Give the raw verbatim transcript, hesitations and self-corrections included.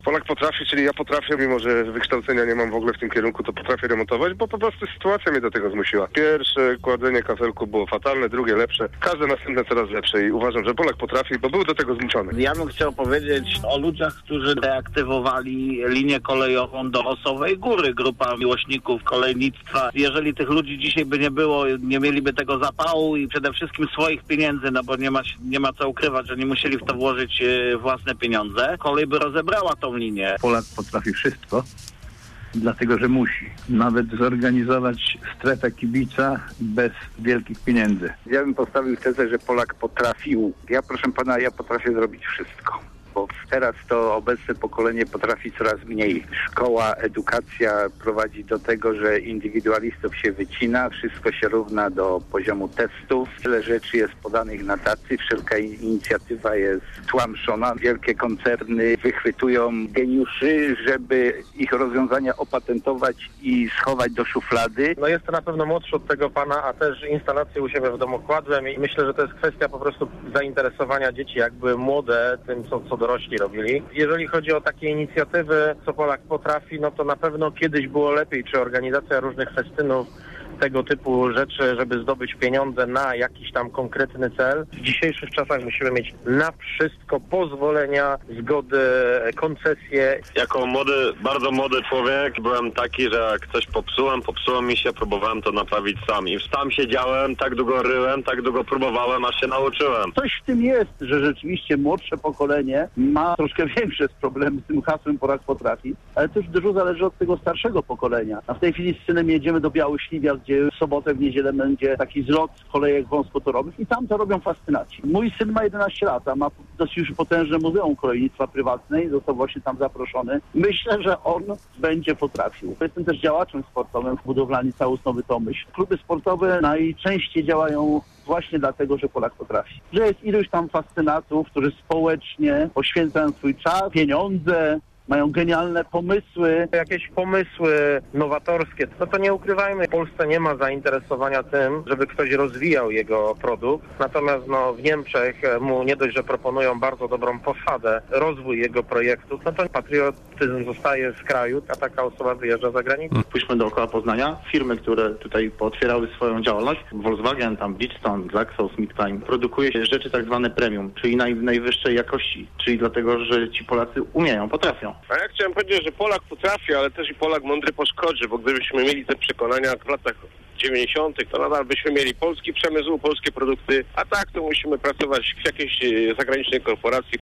Polak potrafi, czyli ja potrafię, mimo że wykształcenia nie mam w ogóle w tym kierunku, to potrafię remontować, bo po prostu sytuacja mnie do tego zmusiła. Pierwsze kładzenie kafelku było fatalne, drugie lepsze, każde następne coraz lepsze i uważam, że Polak potrafi, bo był do tego zmuszony. Ja bym chciał powiedzieć o ludziach, którzy deaktywowali linię kolejową do Osowej Góry, grupa miłośników kolejnictwa. Jeżeli tych ludzi dzisiaj by nie było, nie mieliby tego zapału i przede wszystkim swoich pieniędzy, no bo nie ma, nie ma co ukrywać, że nie musieli w to włożyć własne pieniądze, kolej by rozebrała tą linię. Polak potrafi wszystko, dlatego że musi. Nawet zorganizować strefę kibica bez wielkich pieniędzy. Ja bym postawił tezę, że Polak potrafił. Ja, proszę pana, ja potrafię zrobić wszystko. Bo teraz to obecne pokolenie potrafi coraz mniej. Szkoła, edukacja prowadzi do tego, że indywidualistów się wycina, wszystko się równa do poziomu testów. Wiele rzeczy jest podanych na tacy, wszelka inicjatywa jest tłamszona. Wielkie koncerny wychwytują geniuszy, żeby ich rozwiązania opatentować i schować do szuflady. No jest to na pewno młodszy od tego pana, a też instalację u siebie w domu kładłem i myślę, że to jest kwestia po prostu zainteresowania dzieci, jak były młode, tym co, co dorośli robili. Jeżeli chodzi o takie inicjatywy, co Polak potrafi, no to na pewno kiedyś było lepiej, czy organizacja różnych festynów, tego typu rzeczy, żeby zdobyć pieniądze na jakiś tam konkretny cel. W dzisiejszych czasach musimy mieć na wszystko pozwolenia, zgody, koncesje. Jako młody, bardzo młody człowiek byłem taki, że jak coś popsułem, popsuło mi się, próbowałem to naprawić sam. I sam siedziałem, tak długo ryłem, tak długo próbowałem, aż się nauczyłem. Coś w tym jest, że rzeczywiście młodsze pokolenie ma troszkę większe problemy z tym hasłem Polak potrafi, ale też dużo zależy od tego starszego pokolenia. A w tej chwili z synem jedziemy do Białośliwia, gdzie w sobotę, w niedzielę będzie taki zlot kolejek wąskotorowych i tam to robią fascynaci. Mój syn ma jedenaście lat, a ma dosyć już potężne muzeum kolejnictwa prywatnej, został właśnie tam zaproszony. Myślę, że on będzie potrafił. Jestem też działaczem sportowym w budowlani Całus Nowy Tomyśl. Kluby sportowe najczęściej działają właśnie dlatego, że Polak potrafi. Że jest iluś tam fascynatów, którzy społecznie poświęcają swój czas, pieniądze, mają genialne pomysły. Jakieś pomysły nowatorskie, no to nie ukrywajmy, w Polsce nie ma zainteresowania tym, żeby ktoś rozwijał jego produkt. Natomiast no, w Niemczech mu nie dość, że proponują bardzo dobrą posadę, rozwój jego projektu, no to patriotyzm zostaje z kraju, a taka osoba wyjeżdża za granicę. Pójdźmy dookoła Poznania. Firmy, które tutaj pootwierały swoją działalność, Volkswagen, tam Bridgestone, Glaxo, SmithKline, produkuje rzeczy tak zwane premium, czyli naj, najwyższej jakości, czyli dlatego, że ci Polacy umieją, potrafią. A ja chciałem powiedzieć, że Polak potrafi, ale też i Polak mądry poszkodzi, bo gdybyśmy mieli te przekonania w latach dziewięćdziesiątych, to nadal byśmy mieli polski przemysł, polskie produkty, a tak to musimy pracować w jakiejś zagranicznej korporacji.